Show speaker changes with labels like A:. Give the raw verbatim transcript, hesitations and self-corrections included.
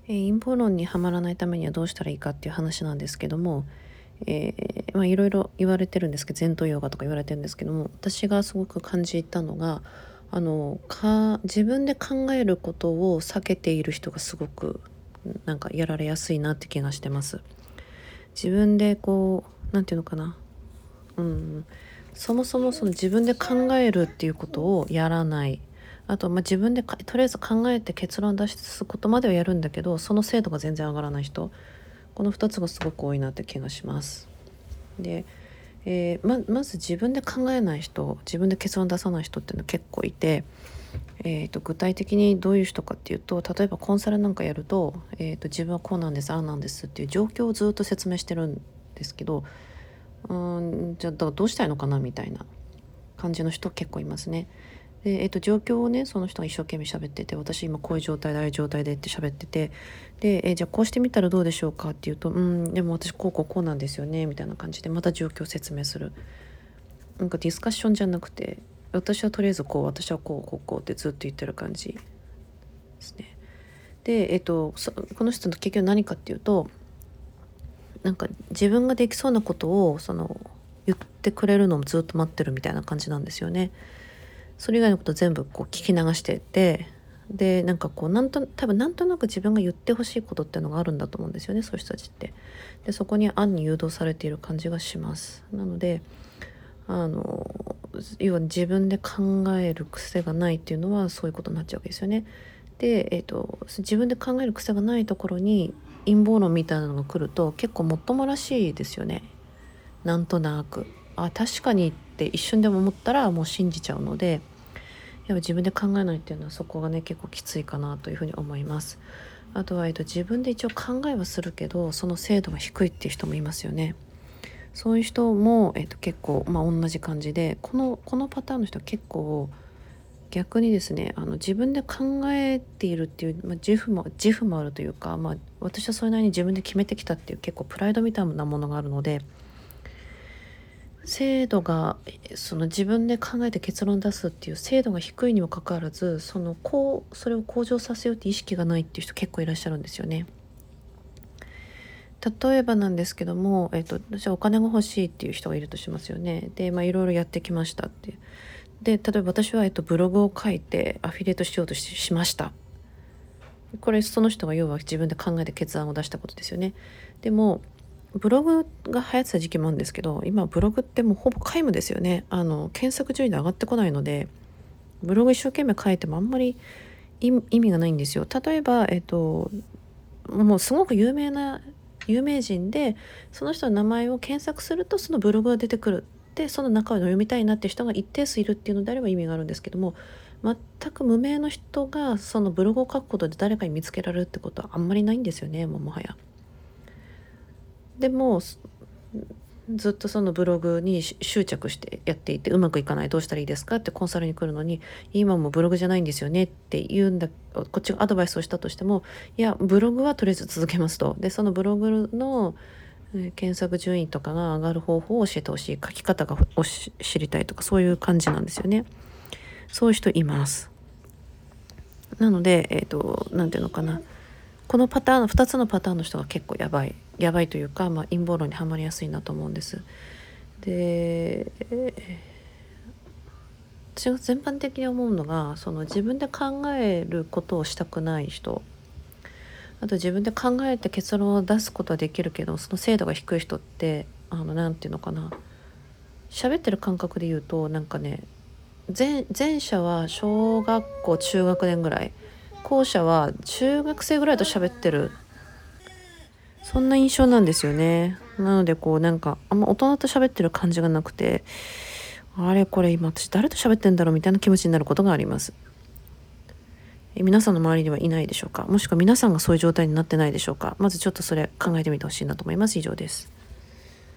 A: えー陰謀論にはまらないためにはどうしたらいいかっていう話なんですけども、えーまあいろいろ言われてるんですけど、前頭葉がとか言われてるんですけども、私がすごく感じたのが、あのか自分で考えることを避けている人がすごくなんかやられやすいなって気がしてます。自分でこうなんていうのかな、うん、そもそもその自分で考えるっていうことをやらない。あと、まあ、自分でかとりあえず考えて結論出すことまではやるんだけど、その精度が全然上がらない人、このふたつがすごく多いなって気がします。で、えーままず自分で考えない人、自分で結論出さない人っていうのは結構いて、えー、と具体的にどういう人かっていうと、例えばコンサルなんかやると,、えー、と自分はこうなんです、ああなんですっていう状況をずっと説明してるんですけど、うーんじゃあだからどうしたいのかなみたいな感じの人結構いますね。で、えっと、状況をね、その人が一生懸命喋ってて、私今こういう状態でああいう状態でって喋ってて、で、えじゃあこうしてみたらどうでしょうかって言うと、うん、でも私こうこうこうなんですよねみたいな感じでまた状況を説明する。なんかディスカッションじゃなくて、私はとりあえずこう、私はこうこうこうってずっと言ってる感じですね。で、えっと、そこの人の結局何かっていうと、なんか自分ができそうなことをその言ってくれるのをずっと待ってるみたいな感じなんですよね。それ以外のこと全部こう聞き流してて、でなんかこうなんと多分なんとなく自分が言ってほしいことっていうのがあるんだと思うんですよね、そういう人たちって。でそこに暗に誘導されている感じがします。なので、あの要は自分で考える癖がないっていうのはそういうことになっちゃうわけですよね。で、えーと、自分で考える癖がないところに陰謀論みたいなのが来ると結構もっともらしいですよね。なんとなく、あ、確かにって一瞬でも思ったらもう信じちゃうので、やっぱ自分で考えないっていうのはそこがね結構きついかなというふうに思います。あとは、えっと、自分で一応考えはするけどその精度が低いっていう人もいますよね。そういう人も、えっと、結構、まあ、同じ感じで、このこのパターンの人は結構逆にですね、あの自分で考えているっていう、まあ、自負も自負もあるというか、まあ、私はそれなりに自分で決めてきたっていう結構プライドみたいなものがあるので、精度がその自分で考えて結論出すっていう精度が低いにもかかわらず、そのこうそれを向上させようって意識がないっていう人結構いらっしゃるんですよね。例えばなんですけども、えっと、私はお金が欲しいっていう人がいるとしますよね。で、まあいろいろやってきましたって。で、例えば私は、えっと、ブログを書いてアフィリエイトしようとし、しました。これその人が要は自分で考えて決断を出したことですよね。でもブログが流行ってた時期もあるんですけど、今ブログってもうほぼ皆無ですよね。あの検索順位で上がってこないので、ブログ一生懸命書いてもあんまり意味がないんですよ。例えば、えっと、もうすごく有名な有名人で、その人の名前を検索するとそのブログが出てくる。でその中を読みたいなっていう人が一定数いるっていうのであれば意味があるんですけども、全く無名の人がそのブログを書くことで誰かに見つけられるってことはあんまりないんですよね、もうもはや。でもずっとそのブログに執着してやっていて、うまくいかない、どうしたらいいですかってコンサルに来るのに、今もブログじゃないんですよねって言うんだ、こっちがアドバイスをしたとしても、いやブログはとりあえず続けますと。でそのブログの検索順位とかが上がる方法を教えてほしい、書き方がを知りたいとか、そういう感じなんですよね。そういう人います。なので、えっと、なんていうのかな、このパターンふたつのパターンの人が結構やばいやばいというか、まあ、陰謀論にはまりやすいなと思うんです。で、私が全般的に思うのが、その自分で考えることをしたくない人、あと自分で考えて結論を出すことはできるけどその精度が低い人って、あのなんていうのかな、喋ってる感覚で言うと、なんかね、前前者は小学校中学年ぐらい、後者は中学生ぐらいと喋ってる、そんな印象なんですよね。なのでこうなんかあんま大人と喋ってる感じがなくて、あれこれ今私誰と喋ってんだろうみたいな気持ちになることがあります。え皆さんの周りにはいないでしょうか。もしくは皆さんがそういう状態になってないでしょうか。まずちょっとそれ考えてみてほしいなと思います。以上です。